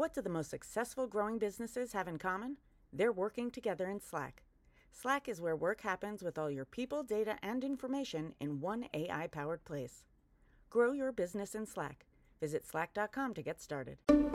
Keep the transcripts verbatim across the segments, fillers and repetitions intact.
What do the most successful growing businesses have in common? They're working together in Slack. Slack is where work happens with all your people, data, and information in one A I-powered place. Grow your business in Slack. Visit slack dot com to get started.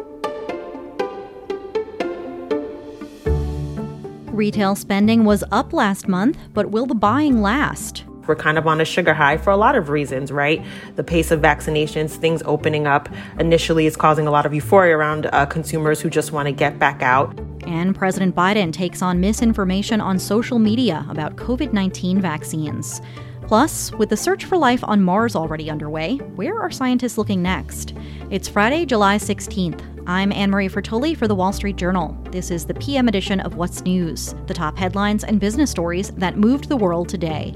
Retail spending was up last month, but will the buying last? We're kind of on a sugar high for a lot of reasons, right? The pace of vaccinations, things opening up initially is causing a lot of euphoria around uh, consumers who just want to get back out. And President Biden takes on misinformation on social media about covid nineteen vaccines. Plus, with the search for life on Mars already underway, where are scientists looking next? It's Friday, July sixteenth. I'm Anne-Marie Fertoli for The Wall Street Journal. This is the P M edition of What's News, the top headlines and business stories that moved the world today.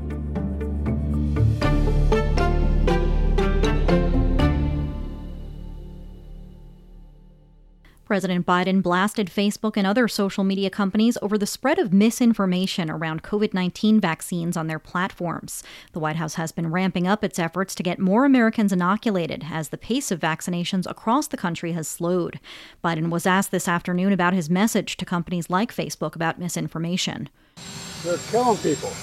President Biden blasted Facebook and other social media companies over the spread of misinformation around covid nineteen vaccines on their platforms. The White House has been ramping up its efforts to get more Americans inoculated as the pace of vaccinations across the country has slowed. Biden was asked this afternoon about his message to companies like Facebook about misinformation. They're killing people.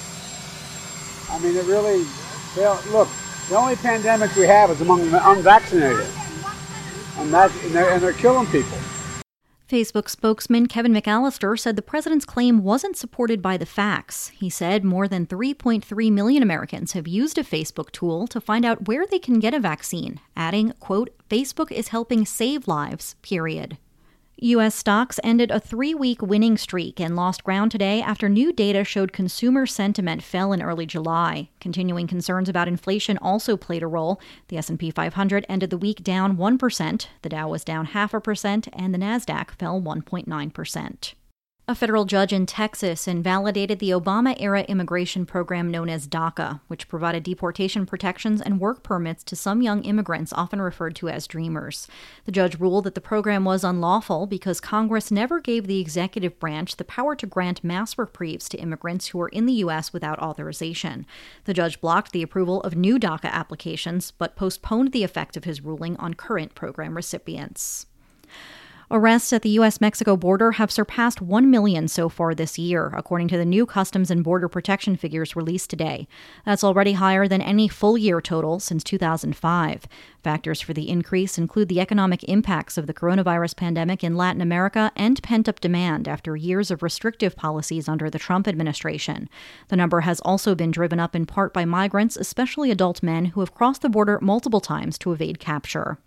I mean, it really, look, the only pandemic we have is among the unvaccinated. And, that, and, they're, and they're killing people. Facebook spokesman Kevin McAllister said the president's claim wasn't supported by the facts. He said more than three point three million Americans have used a Facebook tool to find out where they can get a vaccine, adding, quote, Facebook is helping save lives, period. U S stocks ended a three-week winning streak and lost ground today after new data showed consumer sentiment fell in early July. Continuing concerns about inflation also played a role. The S and P five hundred ended the week down one percent, the Dow was down half a percent, and the Nasdaq fell one point nine percent. A federal judge in Texas invalidated the Obama-era immigration program known as DACA, which provided deportation protections and work permits to some young immigrants often referred to as dreamers. The judge ruled that the program was unlawful because Congress never gave the executive branch the power to grant mass reprieves to immigrants who were in the U S without authorization. The judge blocked the approval of new DACA applications, but postponed the effect of his ruling on current program recipients. Arrests at the U S Mexico border have surpassed one million so far this year, according to the new Customs and Border Protection figures released today. That's already higher than any full-year total since two thousand five. Factors for the increase include the economic impacts of the coronavirus pandemic in Latin America and pent-up demand after years of restrictive policies under the Trump administration. The number has also been driven up in part by migrants, especially adult men, who have crossed the border multiple times to evade capture.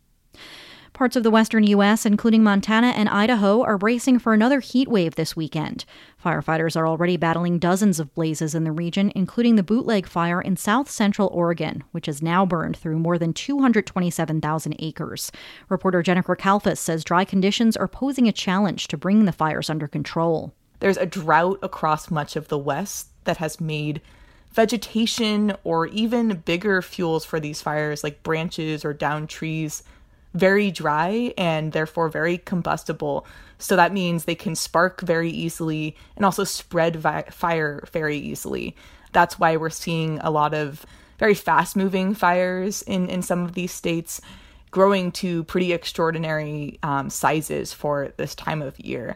Parts of the western U S, including Montana and Idaho, are bracing for another heat wave this weekend. Firefighters are already battling dozens of blazes in the region, including the Bootleg Fire in south-central Oregon, which has now burned through more than two hundred twenty-seven thousand acres. Reporter Jennifer Kalfas says dry conditions are posing a challenge to bring the fires under control. There's a drought across much of the West that has made vegetation or even bigger fuels for these fires, like branches or downed trees, very dry and therefore very combustible. So that means they can spark very easily and also spread vi- fire very easily. That's why we're seeing a lot of very fast-moving fires in, in some of these states, growing to pretty extraordinary um, sizes for this time of year.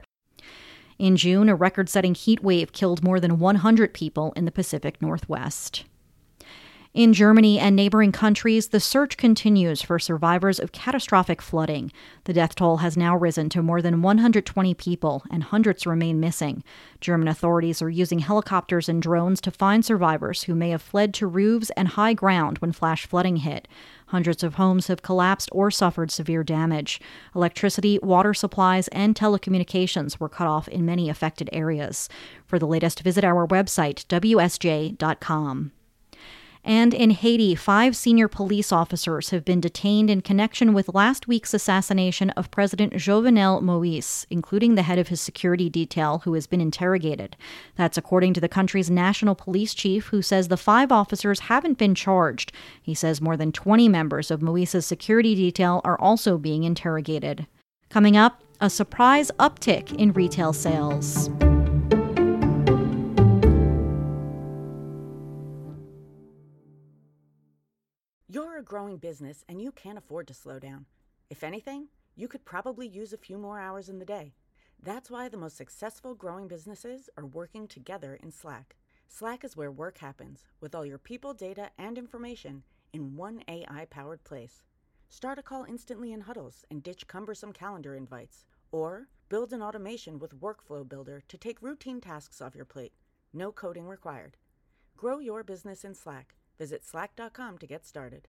In June, a record-setting heat wave killed more than one hundred people in the Pacific Northwest. In Germany and neighboring countries, the search continues for survivors of catastrophic flooding. The death toll has now risen to more than one hundred twenty people, and hundreds remain missing. German authorities are using helicopters and drones to find survivors who may have fled to roofs and high ground when flash flooding hit. Hundreds of homes have collapsed or suffered severe damage. Electricity, water supplies, and telecommunications were cut off in many affected areas. For the latest, visit our website, w s j dot com. And in Haiti, five senior police officers have been detained in connection with last week's assassination of President Jovenel Moïse, including the head of his security detail, who has been interrogated. That's according to the country's national police chief, who says the five officers haven't been charged. He says more than twenty members of Moïse's security detail are also being interrogated. Coming up, a surprise uptick in retail sales. You're a growing business and you can't afford to slow down. If anything, you could probably use a few more hours in the day. That's why the most successful growing businesses are working together in Slack. Slack is where work happens, with all your people, data, and information in one A I-powered place. Start a call instantly in huddles and ditch cumbersome calendar invites. Or build an automation with Workflow Builder to take routine tasks off your plate. No coding required. Grow your business in Slack. Visit slack dot com to get started.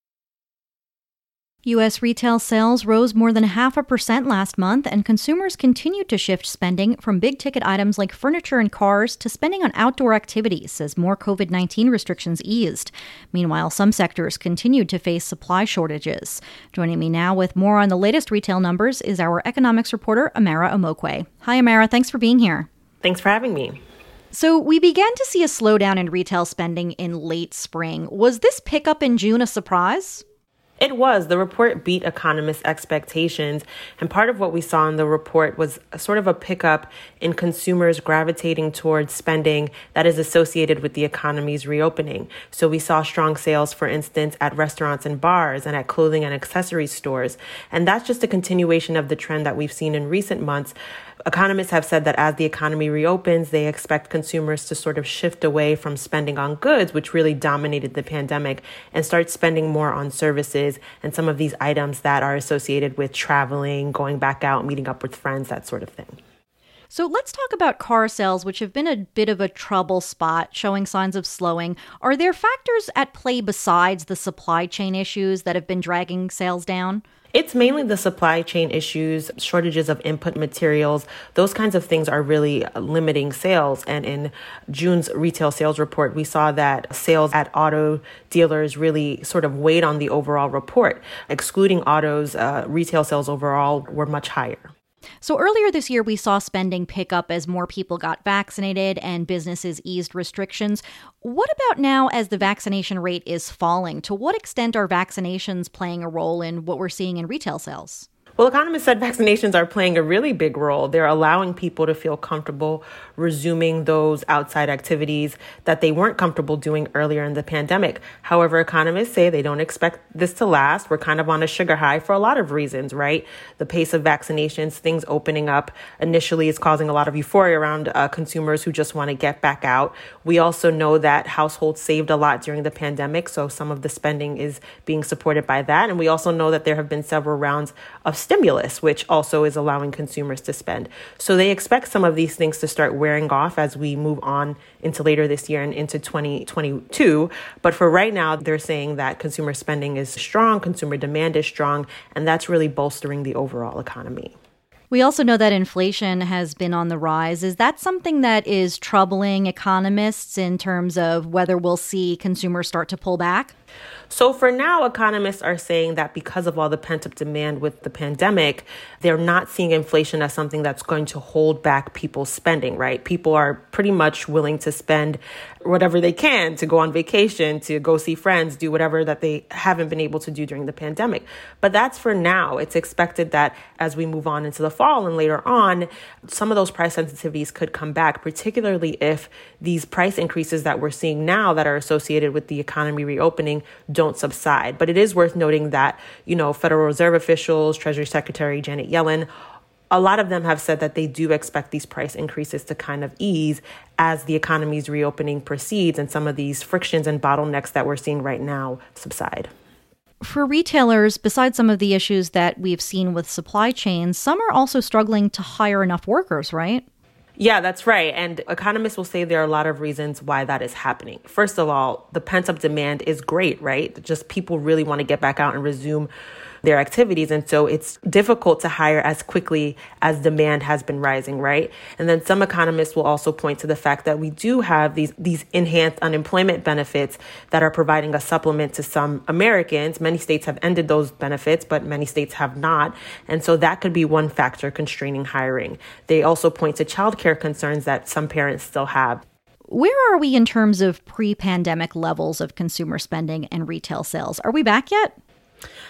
U S retail sales rose more than half a percent last month, and consumers continued to shift spending from big-ticket items like furniture and cars to spending on outdoor activities as more covid nineteen restrictions eased. Meanwhile, some sectors continued to face supply shortages. Joining me now with more on the latest retail numbers is our economics reporter, Amara Omokwe. Hi, Amara. Thanks for being here. Thanks for having me. So we began to see a slowdown in retail spending in late spring. Was this pickup in June a surprise? It was. The report beat economists' expectations. And part of what we saw in the report was a sort of a pickup in consumers gravitating towards spending that is associated with the economy's reopening. So we saw strong sales, for instance, at restaurants and bars and at clothing and accessories stores. And that's just a continuation of the trend that we've seen in recent months. Economists have said that as the economy reopens, they expect consumers to sort of shift away from spending on goods, which really dominated the pandemic, and start spending more on services and some of these items that are associated with traveling, going back out, meeting up with friends, that sort of thing. So let's talk about car sales, which have been a bit of a trouble spot, showing signs of slowing. Are there factors at play besides the supply chain issues that have been dragging sales down? It's mainly the supply chain issues, shortages of input materials. Those kinds of things are really limiting sales. And in June's retail sales report, we saw that sales at auto dealers really sort of weighed on the overall report. Excluding autos, uh, retail sales overall were much higher. So earlier this year, we saw spending pick up as more people got vaccinated and businesses eased restrictions. What about now as the vaccination rate is falling? To what extent are vaccinations playing a role in what we're seeing in retail sales? Well, economists said vaccinations are playing a really big role. They're allowing people to feel comfortable resuming those outside activities that they weren't comfortable doing earlier in the pandemic. However, economists say they don't expect this to last. We're kind of on a sugar high for a lot of reasons, right? The pace of vaccinations, things opening up initially is causing a lot of euphoria around uh, consumers who just want to get back out. We also know that households saved a lot during the pandemic, so some of the spending is being supported by that. And we also know that there have been several rounds of stimulus, which also is allowing consumers to spend. So they expect some of these things to start wearing off as we move on into later this year and into twenty twenty-two. But for right now, they're saying that consumer spending is strong, consumer demand is strong, and that's really bolstering the overall economy. We also know that inflation has been on the rise. Is that something that is troubling economists in terms of whether we'll see consumers start to pull back? So for now, economists are saying that because of all the pent-up demand with the pandemic, they're not seeing inflation as something that's going to hold back people's spending, right? People are pretty much willing to spend whatever they can to go on vacation, to go see friends, do whatever that they haven't been able to do during the pandemic. But that's for now. It's expected that as we move on into the fall and later on, some of those price sensitivities could come back, particularly if these price increases that we're seeing now that are associated with the economy reopening don't subside. But it is worth noting that, you know, Federal Reserve officials, Treasury Secretary Janet Yellen, a lot of them have said that they do expect these price increases to kind of ease as the economy's reopening proceeds and some of these frictions and bottlenecks that we're seeing right now subside. For retailers, besides some of the issues that we've seen with supply chains, some are also struggling to hire enough workers, right? Yeah, that's right. And economists will say there are a lot of reasons why that is happening. First of all, the pent-up demand is great, right? Just people really want to get back out and resume their activities. And so it's difficult to hire as quickly as demand has been rising, right? And then some economists will also point to the fact that we do have these, these enhanced unemployment benefits that are providing a supplement to some Americans. Many states have ended those benefits, but many states have not. And so that could be one factor constraining hiring. They also point to childcare concerns that some parents still have. Where are we in terms of pre-pandemic levels of consumer spending and retail sales? Are we back yet?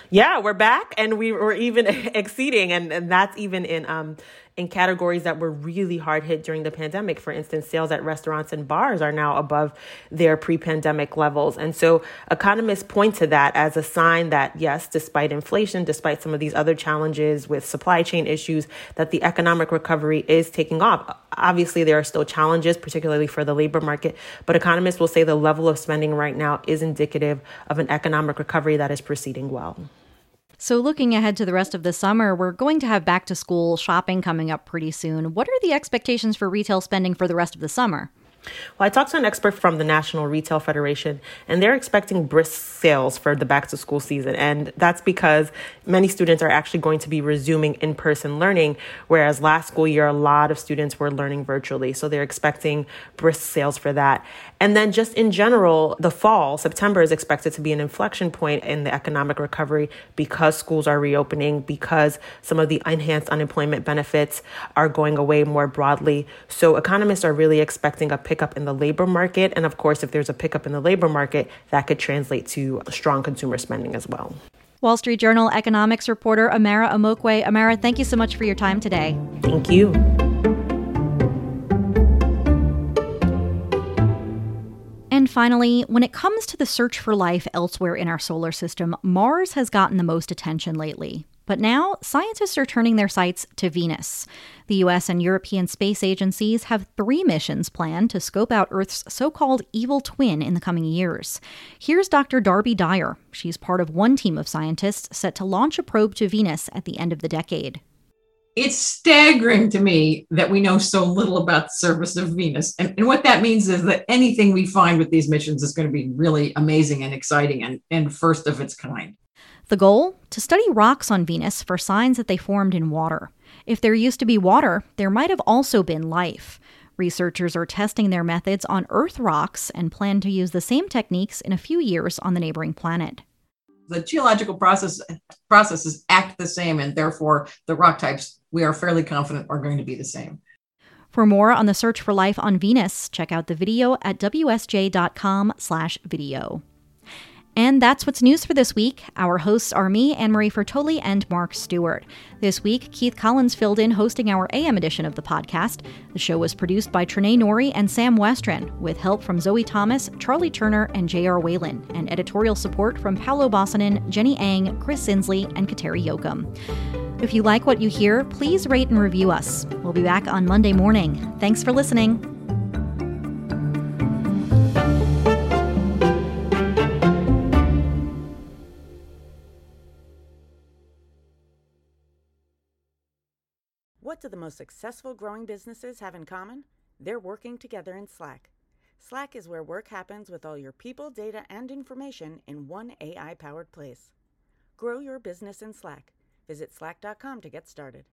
Yeah, we're back, and we were even exceeding, and, and that's even in um in categories that were really hard hit during the pandemic. For instance, sales at restaurants and bars are now above their pre-pandemic levels. And so economists point to that as a sign that, yes, despite inflation, despite some of these other challenges with supply chain issues, that the economic recovery is taking off. Obviously, there are still challenges, particularly for the labor market, but economists will say the level of spending right now is indicative of an economic recovery that is proceeding well. So looking ahead to the rest of the summer, we're going to have back to school shopping coming up pretty soon. What are the expectations for retail spending for the rest of the summer? Well, I talked to an expert from the National Retail Federation, and they're expecting brisk sales for the back-to-school season. And that's because many students are actually going to be resuming in-person learning, whereas last school year, a lot of students were learning virtually. So they're expecting brisk sales for that. And then just in general, the fall, September is expected to be an inflection point in the economic recovery because schools are reopening, because some of the enhanced unemployment benefits are going away more broadly. So economists are really expecting a pickup in the labor market. And of course, if there's a pickup in the labor market, that could translate to strong consumer spending as well. Wall Street Journal economics reporter Amara Omokwe. Amara, thank you so much for your time today. Thank you. And finally, when it comes to the search for life elsewhere in our solar system, Mars has gotten the most attention lately. But now, scientists are turning their sights to Venus. The U S and European space agencies have three missions planned to scope out Earth's so-called evil twin in the coming years. Here's Doctor Darby Dyer. She's part of one team of scientists set to launch a probe to Venus at the end of the decade. It's staggering to me that we know so little about the surface of Venus. And, and what that means is that anything we find with these missions is going to be really amazing and exciting and, and first of its kind. The goal? To study rocks on Venus for signs that they formed in water. If there used to be water, there might have also been life. Researchers are testing their methods on Earth rocks and plan to use the same techniques in a few years on the neighboring planet. The geological process processes act the same, and therefore the rock types, we are fairly confident, are going to be the same. For more on the search for life on Venus, check out the video at w s j dot com slash video. And that's what's news for this week. Our hosts are me, Anne-Marie Fertoli, and Mark Stewart. This week, Keith Collins filled in hosting our A M edition of the podcast. The show was produced by Trinae Nori and Sam Westron, with help from Zoe Thomas, Charlie Turner, and J R. Whalen, and editorial support from Paolo Bossanen, Jenny Ang, Chris Sinsley, and Kateri Yoakum. If you like what you hear, please rate and review us. We'll be back on Monday morning. Thanks for listening. What do the most successful growing businesses have in common? They're working together in Slack. Slack is where work happens with all your people, data, and information in one A I-powered place. Grow your business in Slack. Visit slack dot com to get started.